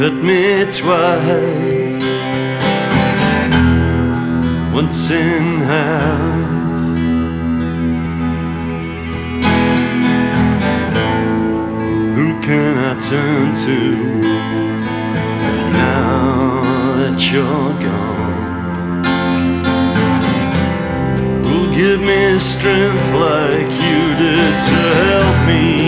hurt me twice, once in half. Who can I turn to now that you're gone? Who'll give me strength like you did to help me